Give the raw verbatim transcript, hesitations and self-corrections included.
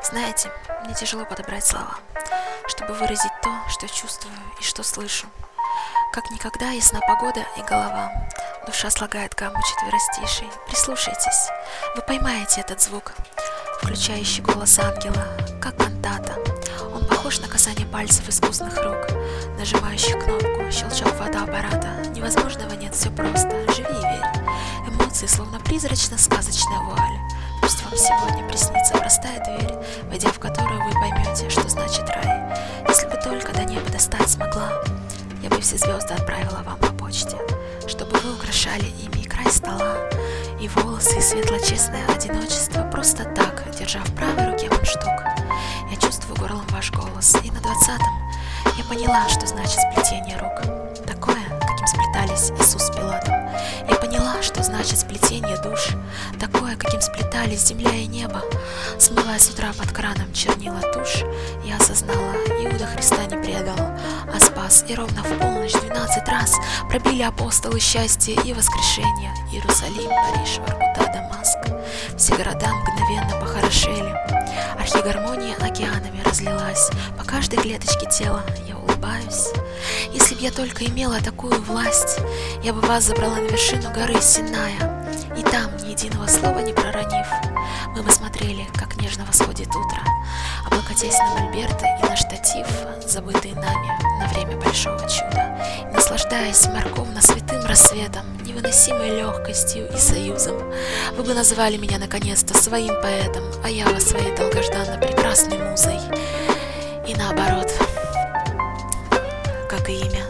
Знаете, мне тяжело подобрать слова, чтобы выразить то, что чувствую и что слышу. Как никогда ясна погода и голова. Душа слагает гамму четверостишей. Прислушайтесь, вы поймаете этот звук, включающий голос ангела, как кантата. Он похож на касание пальцев искусных рук, нажимающих кнопку, щелчок фотоаппарата. Невозможного нет, все просто, живи и верь. Эмоции, словно призрачно-сказочная вуаль. Пусть вам сегодня приснится простая дверь, войдя в которую вы поймете, что значит рай. Если бы только до неба достать смогла, я бы все звезды отправила вам по почте, чтобы вы украшали ими и край стола, и волосы, и светло-честное одиночество, просто так, держа в правой руке мундштук. Я чувствую горлом ваш голос, и на двадцатом я поняла, что значит сплетение рук. Такое, каким сплетались Иисус с Пилатом. Я поняла, что значит сплетение душ. Такое, каким сплетались земля и небо. Смывая с утра под краном чернила тушь, я осознала, Иуда Христа не предал, а спас. И ровно в полночь двенадцать раз пробили апостолы счастья и воскрешения. Иерусалим, Париж, Воркута, Дамаск. Все города мгновенно похорошели. Архигармония океанами разлилась по каждой клеточке тела. Я улыбаюсь. Если б я только имела такую власть, я бы вас забрала на вершину горы Синая, и там, ни единого слова не проронив, мы бы смотрели, как нежно восходит утро, облокотясь на мольберты и на штатив, забытые нами на время большого чуда, и наслаждаясь морковно-святым рассветом, невыносимой легкостью и союзом. Вы бы назвали меня наконец-то своим поэтом, а я вас своей долгожданно прекрасной музой. И наоборот, как и имя.